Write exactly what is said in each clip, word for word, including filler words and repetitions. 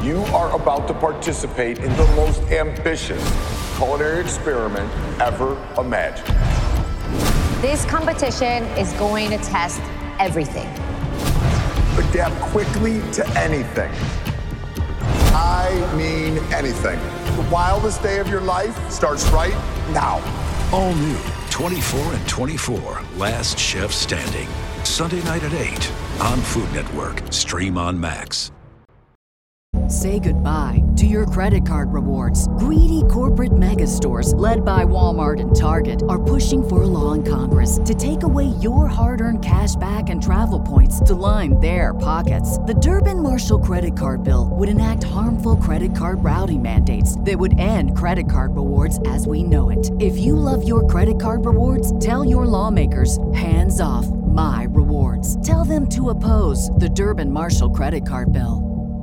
You are about to participate in the most ambitious culinary experiment ever imagined. This competition is going to test everything. Adapt quickly to anything. I mean anything. The wildest day of your life starts right now. All new twenty-four and twenty-four, Last Chef Standing. Sunday night at eight on Food Network. Stream on Max. Say goodbye to your credit card rewards. Greedy corporate mega stores, led by Walmart and Target, are pushing for a law in Congress to take away your hard-earned cash back and travel points to line their pockets. The Durbin-Marshall credit card bill would enact harmful credit card routing mandates that would end credit card rewards as we know it. If you love your credit card rewards, tell your lawmakers, hands off my rewards. Tell them to oppose the Durbin-Marshall credit card bill.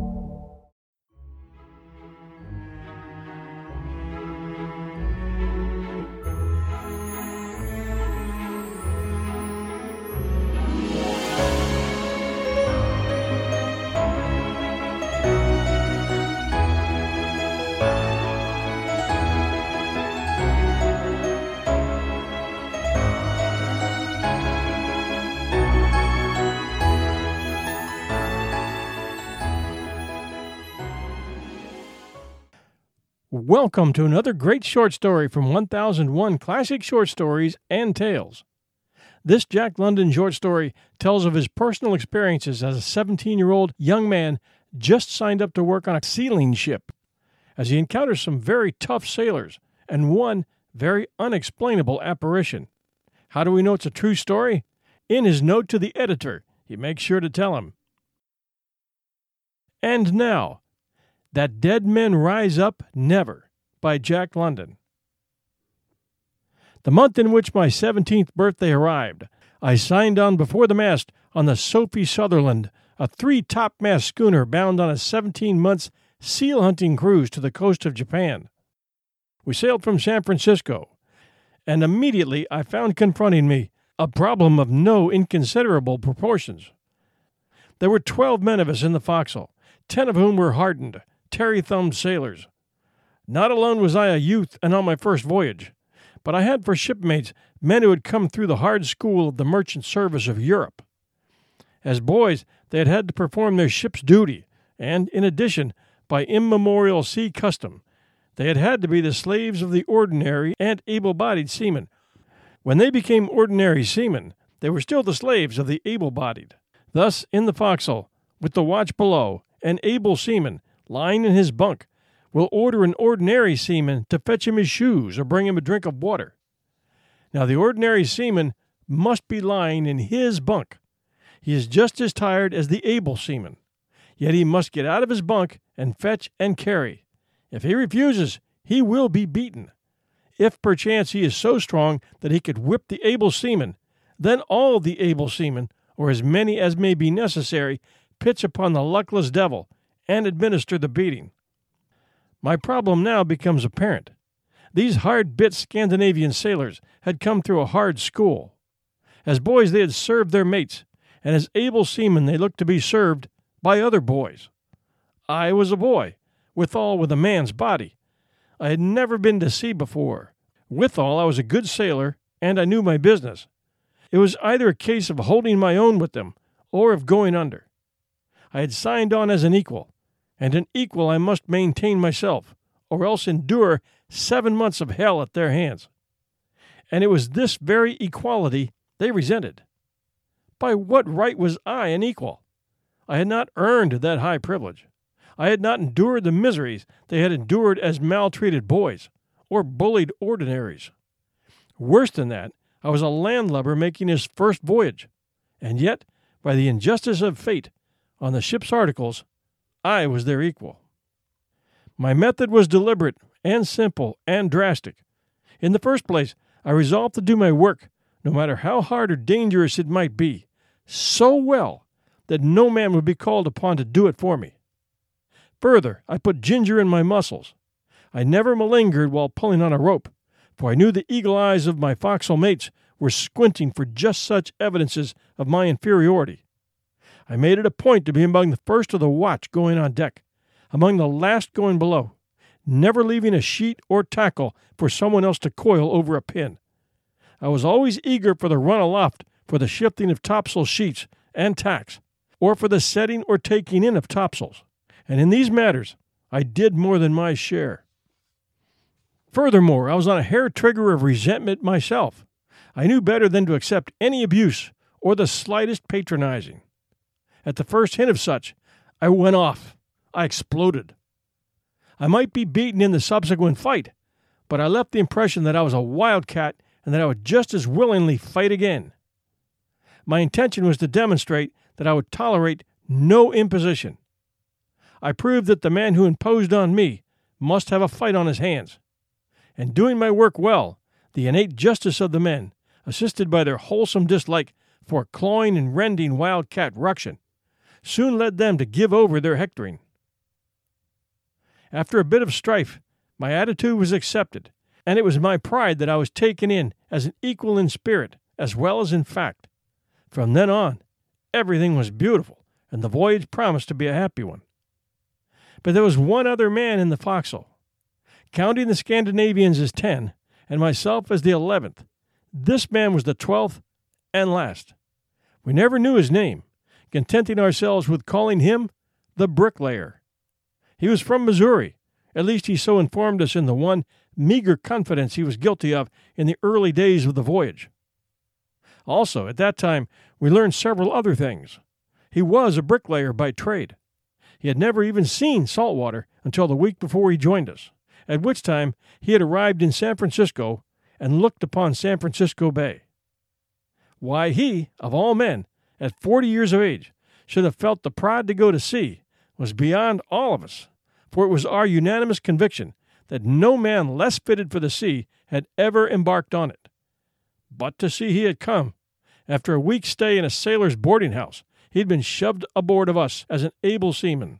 Welcome to another great short story from one thousand one Classic Short Stories and Tales. This Jack London short story tells of his personal experiences as a seventeen-year-old young man just signed up to work on a sealing ship, as he encounters some very tough sailors and one very unexplainable apparition. How do we know it's a true story? In his note to the editor, he makes sure to tell him. And now, That Dead Men Rise Up Never, by Jack London. The month in which my seventeenth birthday arrived, I signed on before the mast on the Sophie Sutherland, a three-topmast schooner bound on a seventeen-month seal hunting cruise to the coast of Japan. We sailed from San Francisco, and immediately I found confronting me a problem of no inconsiderable proportions. There were twelve men of us in the forecastle, ten of whom were hardened, terry-thumbed sailors. Not alone was I a youth and on my first voyage, but I had for shipmates men who had come through the hard school of the merchant service of Europe. As boys, they had had to perform their ship's duty, and, in addition, by immemorial sea custom, they had had to be the slaves of the ordinary and able-bodied seamen. When they became ordinary seamen, they were still the slaves of the able-bodied. Thus, in the forecastle, with the watch below, an able seaman, lying in his bunk, will order an ordinary seaman to fetch him his shoes or bring him a drink of water. Now the ordinary seaman must be lying in his bunk. He is just as tired as the able seaman, yet he must get out of his bunk and fetch and carry. If he refuses, he will be beaten. If perchance he is so strong that he could whip the able seaman, then all the able seamen, or as many as may be necessary, pitch upon the luckless devil and administer the beating. My problem now becomes apparent. These hard-bit Scandinavian sailors had come through a hard school. As boys they had served their mates, and as able seamen they looked to be served by other boys. I was a boy, withal with a man's body. I had never been to sea before. Withal I was a good sailor, and I knew my business. It was either a case of holding my own with them, or of going under. I had signed on as an equal, and an equal I must maintain myself, or else endure seven months of hell at their hands. And it was this very equality they resented. By what right was I an equal? I had not earned that high privilege. I had not endured the miseries they had endured as maltreated boys, or bullied ordinaries. Worse than that, I was a landlubber making his first voyage, and yet, by the injustice of fate, on the ship's articles, I was their equal. My method was deliberate and simple and drastic. In the first place, I resolved to do my work, no matter how hard or dangerous it might be, so well that no man would be called upon to do it for me. Further, I put ginger in my muscles. I never malingered while pulling on a rope, for I knew the eagle eyes of my forecastle mates were squinting for just such evidences of my inferiority. I made it a point to be among the first of the watch going on deck, among the last going below, never leaving a sheet or tackle for someone else to coil over a pin. I was always eager for the run aloft for the shifting of topsail sheets and tacks, or for the setting or taking in of topsails, and in these matters I did more than my share. Furthermore, I was on a hair trigger of resentment myself. I knew better than to accept any abuse or the slightest patronizing. At the first hint of such, I went off. I exploded. I might be beaten in the subsequent fight, but I left the impression that I was a wildcat and that I would just as willingly fight again. My intention was to demonstrate that I would tolerate no imposition. I proved that the man who imposed on me must have a fight on his hands. And doing my work well, the innate justice of the men, assisted by their wholesome dislike for clawing and rending wildcat ruction, soon led them to give over their hectoring. After a bit of strife, my attitude was accepted, and it was my pride that I was taken in as an equal in spirit as well as in fact. From then on, everything was beautiful, and the voyage promised to be a happy one. But there was one other man in the forecastle. Counting the Scandinavians as ten, and myself as the eleventh, this man was the twelfth and last. We never knew his name, contenting ourselves with calling him the bricklayer. He was from Missouri, at least he so informed us in the one meager confidence he was guilty of in the early days of the voyage. Also, at that time, we learned several other things. He was a bricklayer by trade. He had never even seen salt water until the week before he joined us, at which time he had arrived in San Francisco and looked upon San Francisco Bay. Why he, of all men, at forty years of age, should have felt the pride to go to sea was beyond all of us, for it was our unanimous conviction that no man less fitted for the sea had ever embarked on it. But to sea he had come. After a week's stay in a sailor's boarding house, he had been shoved aboard of us as an able seaman.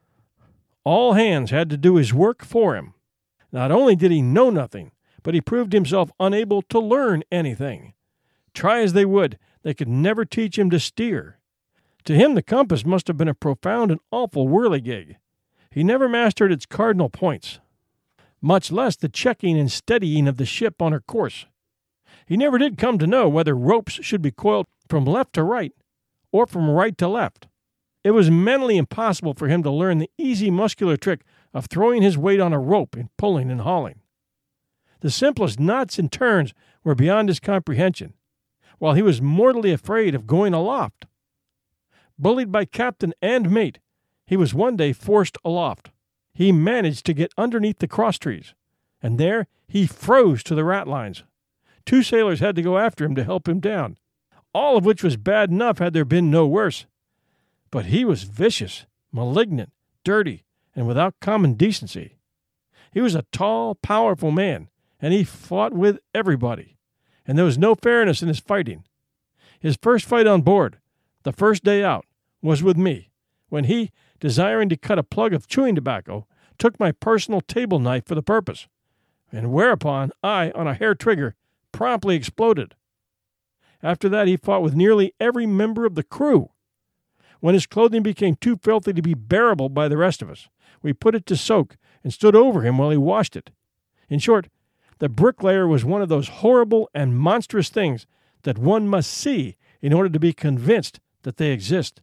All hands had to do his work for him. Not only did he know nothing, but he proved himself unable to learn anything. Try as they would, they could never teach him to steer. To him the compass must have been a profound and awful whirligig. He never mastered its cardinal points, much less the checking and steadying of the ship on her course. He never did come to know whether ropes should be coiled from left to right or from right to left. It was mentally impossible for him to learn the easy muscular trick of throwing his weight on a rope and pulling and hauling. The simplest knots and turns were beyond his comprehension, while he was mortally afraid of going aloft. Bullied by captain and mate, he was one day forced aloft. He managed to get underneath the crosstrees, and there he froze to the ratlines. Two sailors had to go after him to help him down, all of which was bad enough had there been no worse. But he was vicious, malignant, dirty, and without common decency. He was a tall, powerful man, and he fought with everybody, and there was no fairness in his fighting. His first fight on board, the first day out, was with me, when he, desiring to cut a plug of chewing tobacco, took my personal table knife for the purpose, and whereupon I, on a hair trigger, promptly exploded. After that he fought with nearly every member of the crew. When his clothing became too filthy to be bearable by the rest of us, we put it to soak and stood over him while he washed it. In short, the bricklayer was one of those horrible and monstrous things that one must see in order to be convinced that they exist.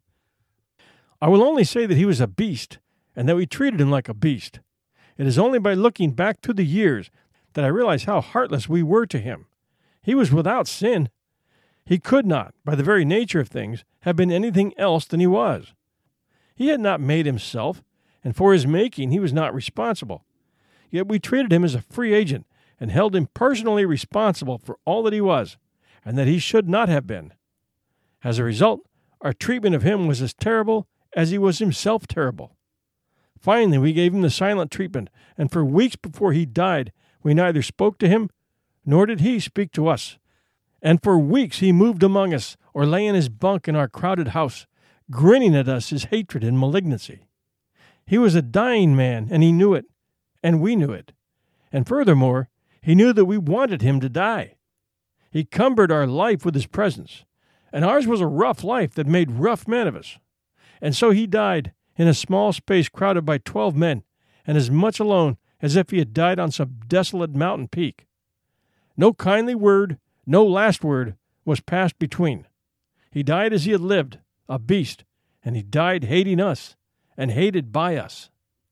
I will only say that he was a beast, and that we treated him like a beast. It is only by looking back through the years that I realize how heartless we were to him. He was without sin. He could not, by the very nature of things, have been anything else than he was. He had not made himself, and for his making he was not responsible. Yet we treated him as a free agent, and held him personally responsible for all that he was, and that he should not have been. As a result, our treatment of him was as terrible as he was himself terrible. Finally, we gave him the silent treatment, and for weeks before he died, we neither spoke to him, nor did he speak to us. And for weeks he moved among us, or lay in his bunk in our crowded house, grinning at us his hatred and malignancy. He was a dying man, and he knew it, and we knew it. And furthermore, he knew that we wanted him to die. He cumbered our life with his presence, and ours was a rough life that made rough men of us. And so he died, in a small space crowded by twelve men, and as much alone as if he had died on some desolate mountain peak. No kindly word, no last word, was passed between. He died as he had lived, a beast, and he died hating us, and hated by us.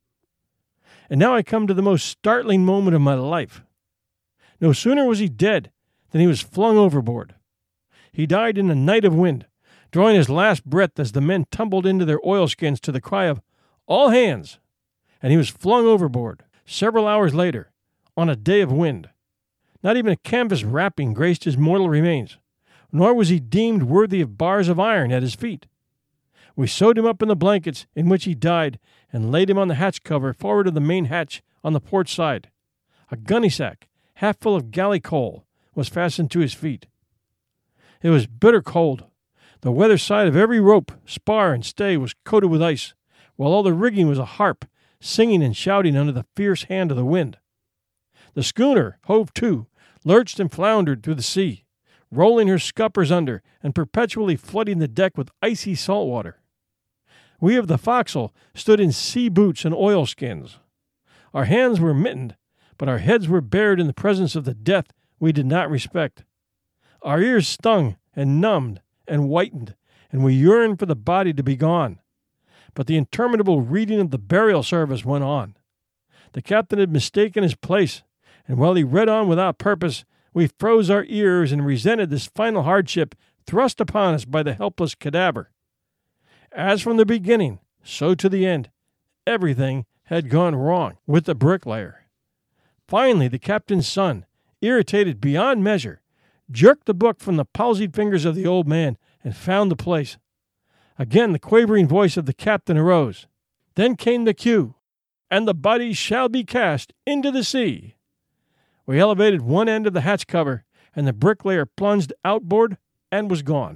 And now I come to the most startling moment of my life. No sooner was he dead than he was flung overboard. He died in a night of wind, drawing his last breath as the men tumbled into their oilskins to the cry of, "All hands!" And he was flung overboard several hours later, on a day of wind. Not even a canvas wrapping graced his mortal remains, nor was he deemed worthy of bars of iron at his feet. We sewed him up in the blankets in which he died and laid him on the hatch cover forward of the main hatch on the port side. A gunny sack, half full of galley coal, was fastened to his feet. It was bitter cold. The weather side of every rope, spar, and stay was coated with ice, while all the rigging was a harp, singing and shouting under the fierce hand of the wind. The schooner, hove to, lurched and floundered through the sea, rolling her scuppers under and perpetually flooding the deck with icy salt water. We of the forecastle stood in sea boots and oilskins. Our hands were mittened, but our heads were bared in the presence of the death we did not respect. Our ears stung and numbed and whitened, and we yearned for the body to be gone. But the interminable reading of the burial service went on. The captain had mistaken his place, and while he read on without purpose, we froze our ears and resented this final hardship thrust upon us by the helpless cadaver. As from the beginning, so to the end, everything had gone wrong with the bricklayer. Finally, the captain's son, irritated beyond measure, jerked the book from the palsied fingers of the old man and found the place. Again the quavering voice of the captain arose. Then came the cue, "And the body shall be cast into the sea." We elevated one end of the hatch cover, and the bricklayer plunged outboard and was gone.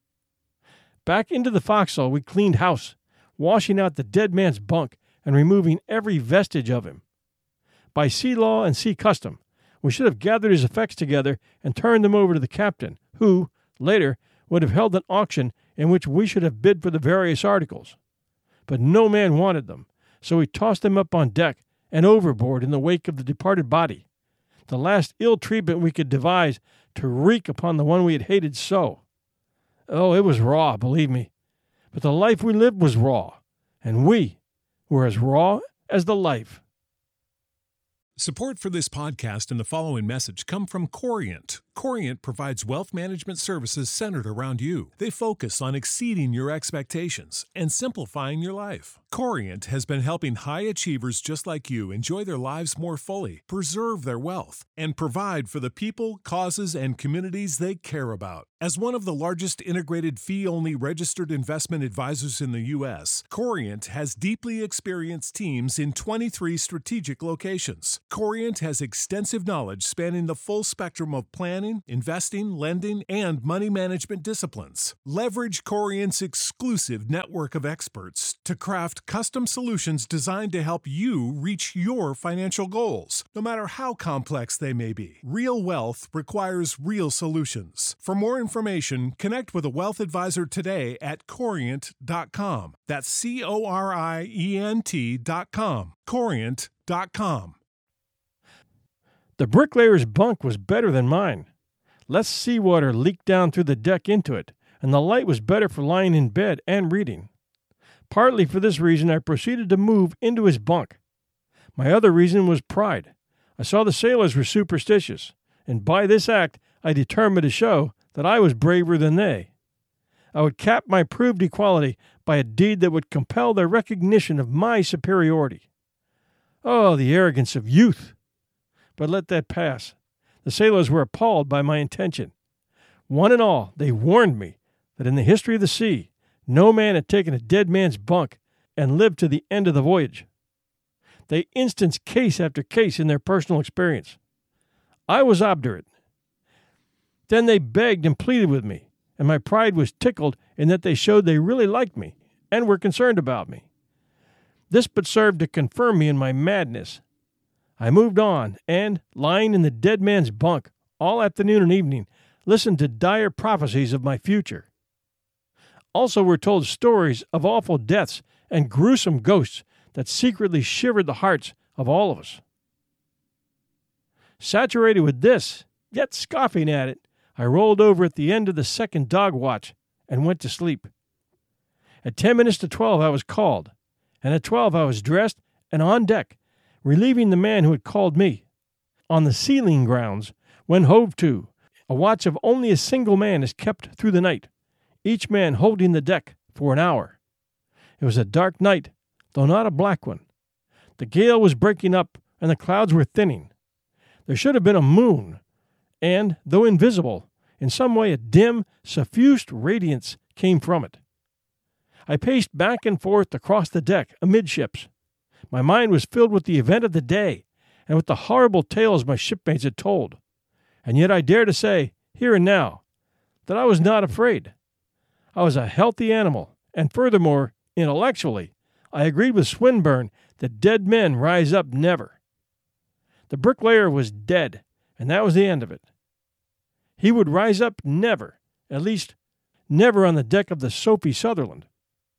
Back into the forecastle we cleaned house, washing out the dead man's bunk and removing every vestige of him. By sea law and sea custom, we should have gathered his effects together and turned them over to the captain, who, later, would have held an auction in which we should have bid for the various articles. But no man wanted them, so we tossed them up on deck and overboard in the wake of the departed body, the last ill treatment we could devise to wreak upon the one we had hated so. Oh, it was raw, believe me, but the life we lived was raw, and we were as raw as the life. Support for this podcast and the following message come from Corient. Corient provides wealth management services centered around you. They focus on exceeding your expectations and simplifying your life. Corient has been helping high achievers just like you enjoy their lives more fully, preserve their wealth, and provide for the people, causes, and communities they care about. As one of the largest integrated fee-only registered investment advisors in the U S, Corient has deeply experienced teams in twenty-three strategic locations. Corient has extensive knowledge spanning the full spectrum of planning, investing, lending, and money management disciplines. Leverage Corient's exclusive network of experts to craft custom solutions designed to help you reach your financial goals, no matter how complex they may be. Real wealth requires real solutions. For more information, connect with a wealth advisor today at corient dot com. That's C O R I E N T dot com. corient dot com. The bricklayer's bunk was better than mine. Less seawater leaked down through the deck into it, and the light was better for lying in bed and reading. Partly for this reason, I proceeded to move into his bunk. My other reason was pride. I saw the sailors were superstitious, and by this act I determined to show that I was braver than they. I would cap my proved equality by a deed that would compel their recognition of my superiority. Oh, the arrogance of youth! But let that pass. The sailors were appalled by my intention. One and all, they warned me that in the history of the sea, no man had taken a dead man's bunk and lived to the end of the voyage. They instanced case after case in their personal experience. I was obdurate. Then they begged and pleaded with me, and my pride was tickled in that they showed they really liked me and were concerned about me. This but served to confirm me in my madness. I moved on, and, lying in the dead man's bunk all afternoon and evening, listened to dire prophecies of my future. Also were told stories of awful deaths and gruesome ghosts that secretly shivered the hearts of all of us. Saturated with this, yet scoffing at it, I rolled over at the end of the second dog watch and went to sleep. At ten minutes to twelve I was called, and at twelve I was dressed and on deck, relieving the man who had called me. On the sealing grounds, when hove to, a watch of only a single man is kept through the night, each man holding the deck for an hour. It was a dark night, though not a black one. The gale was breaking up, and the clouds were thinning. There should have been a moon, and, though invisible, in some way a dim, suffused radiance came from it. I paced back and forth across the deck amidships. My mind was filled with the event of the day, and with the horrible tales my shipmates had told. And yet I dare to say, here and now, that I was not afraid. I was a healthy animal, and furthermore, intellectually, I agreed with Swinburne that dead men rise up never. The bricklayer was dead, and that was the end of it. He would rise up never, at least never on the deck of the Sophie Sutherland.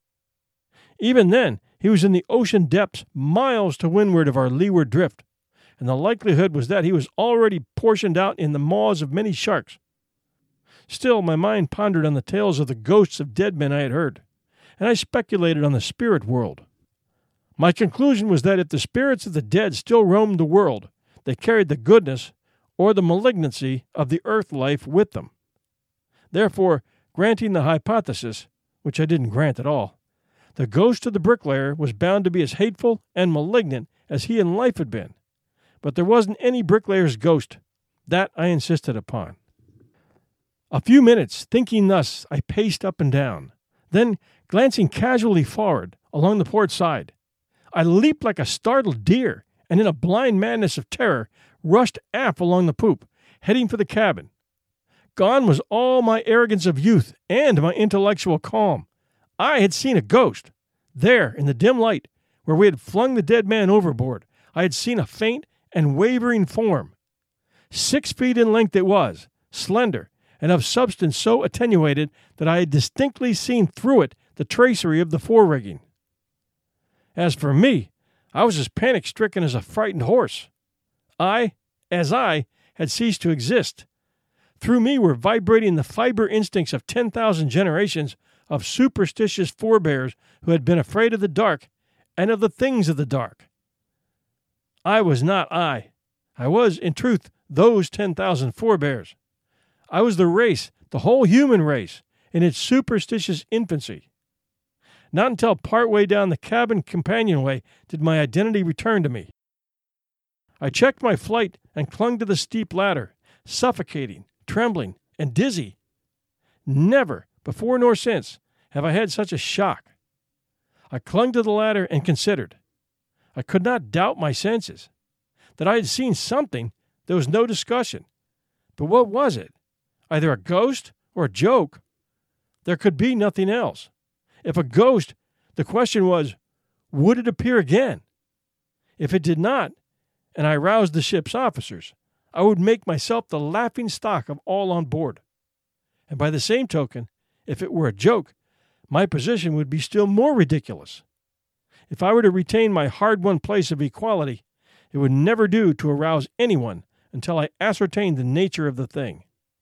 Even then, he was in the ocean depths miles to windward of our leeward drift, and the likelihood was that he was already portioned out in the maws of many sharks. Still, my mind pondered on the tales of the ghosts of dead men I had heard, and I speculated on the spirit world. My conclusion was that if the spirits of the dead still roamed the world, they carried the goodness or the malignancy of the earth life with them. Therefore, granting the hypothesis, which I didn't grant at all, the ghost of the bricklayer was bound to be as hateful and malignant as he in life had been. But there wasn't any bricklayer's ghost. That I insisted upon. A few minutes, thinking thus, I paced up and down. Then, glancing casually forward, along the port side, I leaped like a startled deer, and in a blind madness of terror, rushed aft along the poop, heading for the cabin. Gone was all my arrogance of youth and my intellectual calm. I had seen a ghost. There, in the dim light, where we had flung the dead man overboard, I had seen a faint and wavering form. Six feet in length it was, slender, and of substance so attenuated that I had distinctly seen through it the tracery of the fore-rigging. As for me, I was as panic-stricken as a frightened horse. I, as I, had ceased to exist. Through me were vibrating the fiber instincts of ten thousand generations of superstitious forebears who had been afraid of the dark and of the things of the dark. I was not I. I was, in truth, those ten thousand forebears. I was the race, the whole human race, in its superstitious infancy. Not until part way down the cabin companionway did my identity return to me. I checked my flight and clung to the steep ladder, suffocating, trembling, and dizzy. Never, before nor since, have I had such a shock. I clung to the ladder and considered. I could not doubt my senses. That I had seen something, there was no discussion. But what was it? Either a ghost or a joke. There could be nothing else. If a ghost, the question was, would it appear again? If it did not, and I roused the ship's officers, I would make myself the laughing stock of all on board. And by the same token, if it were a joke, my position would be still more ridiculous. If I were to retain my hard-won place of equality, it would never do to arouse anyone until I ascertained the nature of the thing.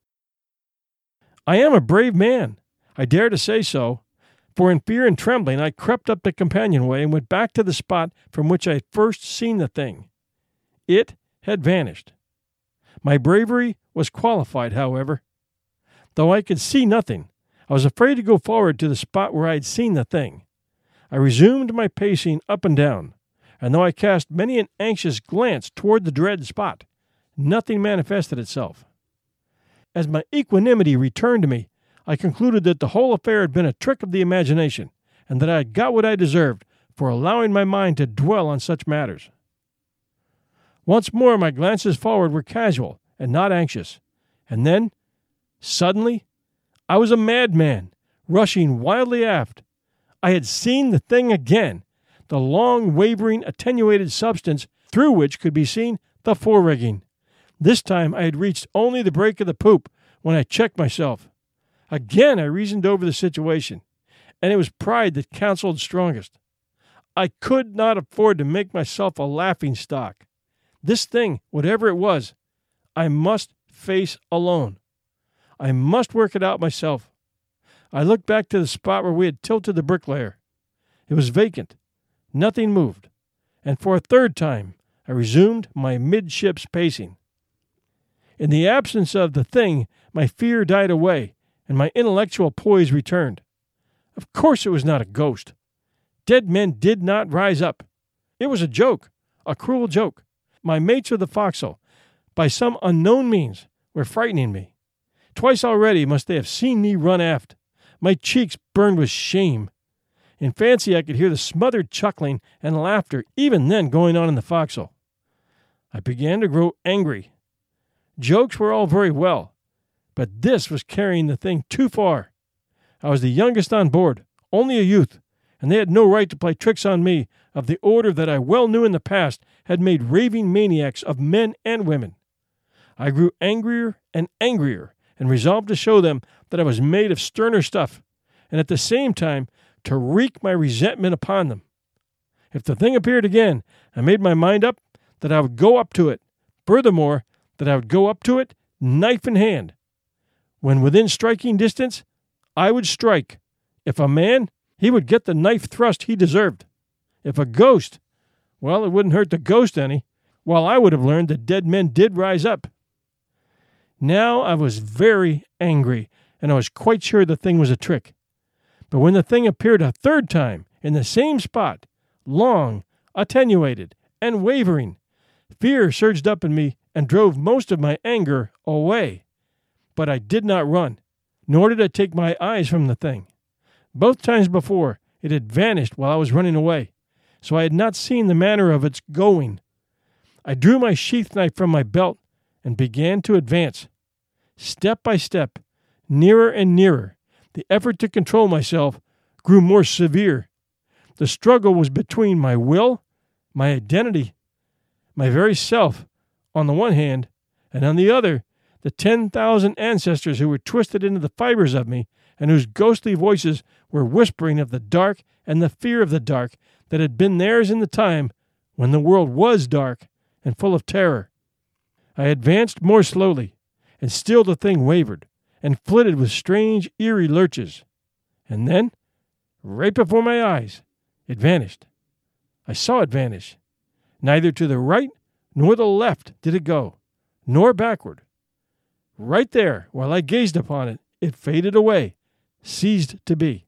I am a brave man, I dare to say so, for in fear and trembling I crept up the companionway and went back to the spot from which I had first seen the thing. It had vanished. My bravery was qualified, however. Though I could see nothing, I was afraid to go forward to the spot where I had seen the thing. I resumed my pacing up and down, and though I cast many an anxious glance toward the dread spot, nothing manifested itself. As my equanimity returned to me, I concluded that the whole affair had been a trick of the imagination, and that I had got what I deserved for allowing my mind to dwell on such matters. Once more my glances forward were casual and not anxious, and then, suddenly, I was a madman, rushing wildly aft. I had seen the thing again, the long, wavering, attenuated substance through which could be seen the fore-rigging. This time I had reached only the break of the poop when I checked myself. Again I reasoned over the situation, and it was pride that counseled strongest. I could not afford to make myself a laughing stock. This thing, whatever it was, I must face alone. I must work it out myself. I looked back to the spot where we had tilted the bricklayer. It was vacant. Nothing moved. And for a third time, I resumed my midships pacing. In the absence of the thing, my fear died away, and my intellectual poise returned. Of course it was not a ghost. Dead men did not rise up. It was a joke, a cruel joke. My mates of the forecastle, by some unknown means, were frightening me. Twice already must they have seen me run aft. My cheeks burned with shame. In fancy I could hear the smothered chuckling and laughter even then going on in the forecastle. I began to grow angry. Jokes were all very well, but this was carrying the thing too far. I was the youngest on board, only a youth, and they had no right to play tricks on me of the order that I well knew in the past had made raving maniacs of men and women. I grew angrier and angrier, and resolved to show them that I was made of sterner stuff, and at the same time to wreak my resentment upon them. If the thing appeared again, I made my mind up that I would go up to it. Furthermore, that I would go up to it, knife in hand. When within striking distance, I would strike. If a man, he would get the knife thrust he deserved. If a ghost, well, it wouldn't hurt the ghost any, while I would have learned that dead men did rise up. Now I was very angry, and I was quite sure the thing was a trick. But when the thing appeared a third time in the same spot, long, attenuated, and wavering, fear surged up in me and drove most of my anger away. But I did not run, nor did I take my eyes from the thing. Both times before, it had vanished while I was running away, so I had not seen the manner of its going. I drew my sheath knife from my belt and began to advance. Step by step, nearer and nearer, the effort to control myself grew more severe. The struggle was between my will, my identity, my very self, on the one hand, and on the other, the ten thousand ancestors who were twisted into the fibers of me and whose ghostly voices were whispering of the dark and the fear of the dark that had been theirs in the time when the world was dark and full of terror. I advanced more slowly, and still the thing wavered and flitted with strange, eerie lurches. And then, right before my eyes, it vanished. I saw it vanish. Neither to the right nor the left did it go, nor backward. Right there, while I gazed upon it, it faded away, ceased to be.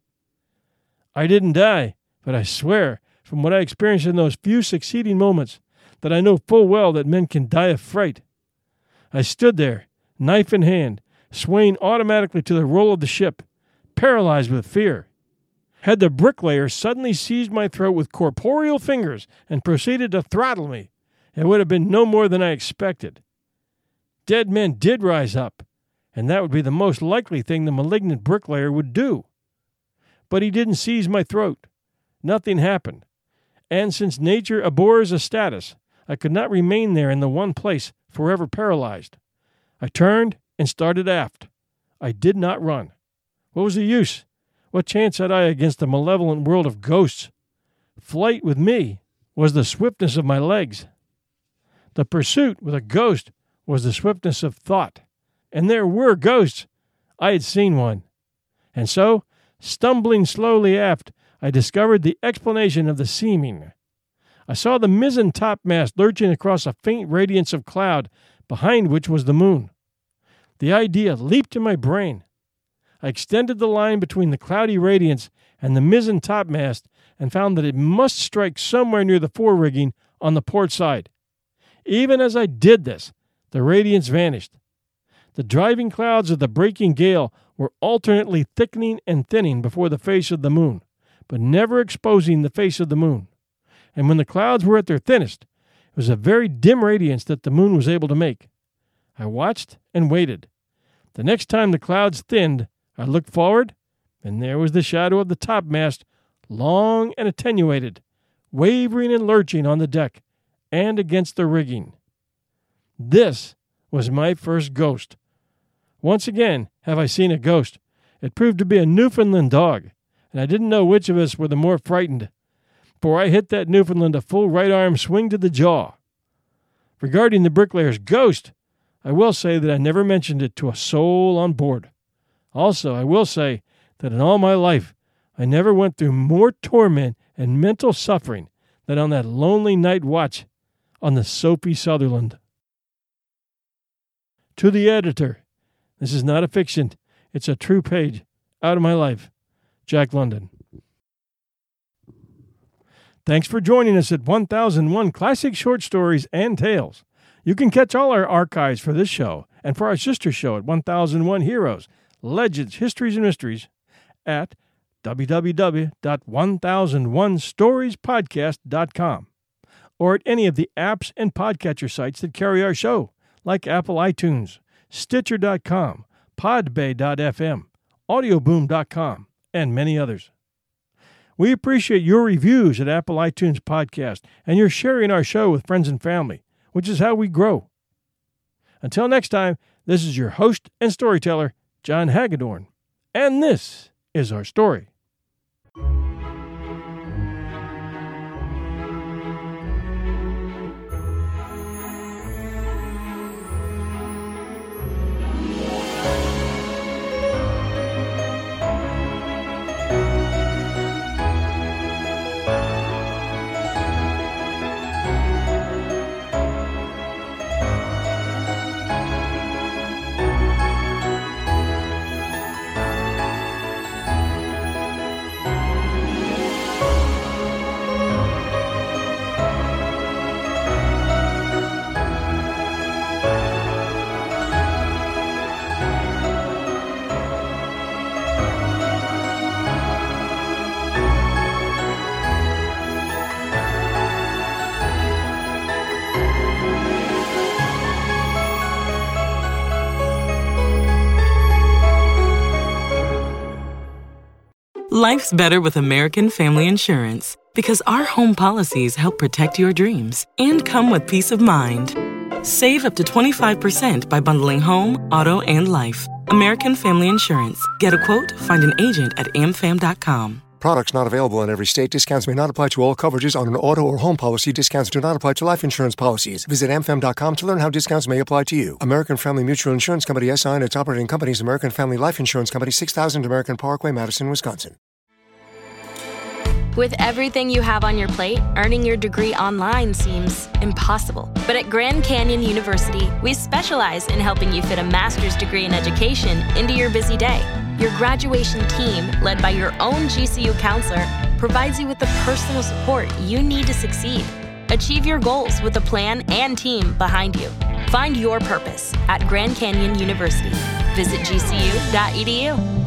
I didn't die, but I swear, from what I experienced in those few succeeding moments, that I know full well that men can die of fright. I stood there, knife in hand, swaying automatically to the roll of the ship, paralyzed with fear. Had the bricklayer suddenly seized my throat with corporeal fingers and proceeded to throttle me, it would have been no more than I expected. Dead men did rise up, and that would be the most likely thing the malignant bricklayer would do. But he didn't seize my throat. Nothing happened. And since nature abhors a status, I could not remain there in the one place, forever paralyzed. I turned and started aft. I did not run. What was the use? What chance had I against the malevolent world of ghosts? Flight with me was the swiftness of my legs. The pursuit with a ghost was the swiftness of thought. And there were ghosts. I had seen one. And so, stumbling slowly aft, I discovered the explanation of the seeming. I saw the mizzen topmast lurching across a faint radiance of cloud, behind which was the moon. The idea leaped in my brain. I extended the line between the cloudy radiance and the mizzen topmast and found that it must strike somewhere near the fore-rigging on the port side. Even as I did this, the radiance vanished. The driving clouds of the breaking gale were alternately thickening and thinning before the face of the moon, but never exposing the face of the moon. And when the clouds were at their thinnest, it was a very dim radiance that the moon was able to make. I watched and waited. The next time the clouds thinned, I looked forward, and there was the shadow of the topmast, long and attenuated, wavering and lurching on the deck and against the rigging. This was my first ghost. Once again have I seen a ghost. It proved to be a Newfoundland dog, and I didn't know which of us were the more frightened. before I hit that Newfoundland a full right arm swing to the jaw. Regarding the bricklayer's ghost, I will say that I never mentioned it to a soul on board. Also, I will say that in all my life, I never went through more torment and mental suffering than on that lonely night watch on the Sophie Sutherland. To the editor, this is not a fiction, it's a true page out of my life. Jack London. Thanks for joining us at one thousand one Classic Short Stories and Tales. You can catch all our archives for this show and for our sister show at one thousand one Heroes, Legends, Histories, and Mysteries at w w w dot one thousand one stories podcast dot com or at any of the apps and podcatcher sites that carry our show, like Apple iTunes, Stitcher dot com, Podbay dot f m, Audioboom dot com, and many others. We appreciate your reviews at Apple iTunes Podcast and your sharing our show with friends and family, which is how we grow. Until next time, this is your host and storyteller, John Hagedorn, and this is our story. Life's better with American Family Insurance because our home policies help protect your dreams and come with peace of mind. Save up to twenty-five percent by bundling home, auto, and life. American Family Insurance. Get a quote, find an agent at a m fam dot com. Products not available in every state. Discounts may not apply to all coverages on an auto or home policy. Discounts do not apply to life insurance policies. Visit a m fam dot com to learn how discounts may apply to you. American Family Mutual Insurance Company, S I and its operating companies, American Family Life Insurance Company, six thousand American Parkway, Madison, Wisconsin. With everything you have on your plate, earning your degree online seems impossible. But at Grand Canyon University, we specialize in helping you fit a master's degree in education into your busy day. Your graduation team, led by your own G C U counselor, provides you with the personal support you need to succeed. Achieve your goals with a plan and team behind you. Find your purpose at Grand Canyon University. Visit g c u dot e d u.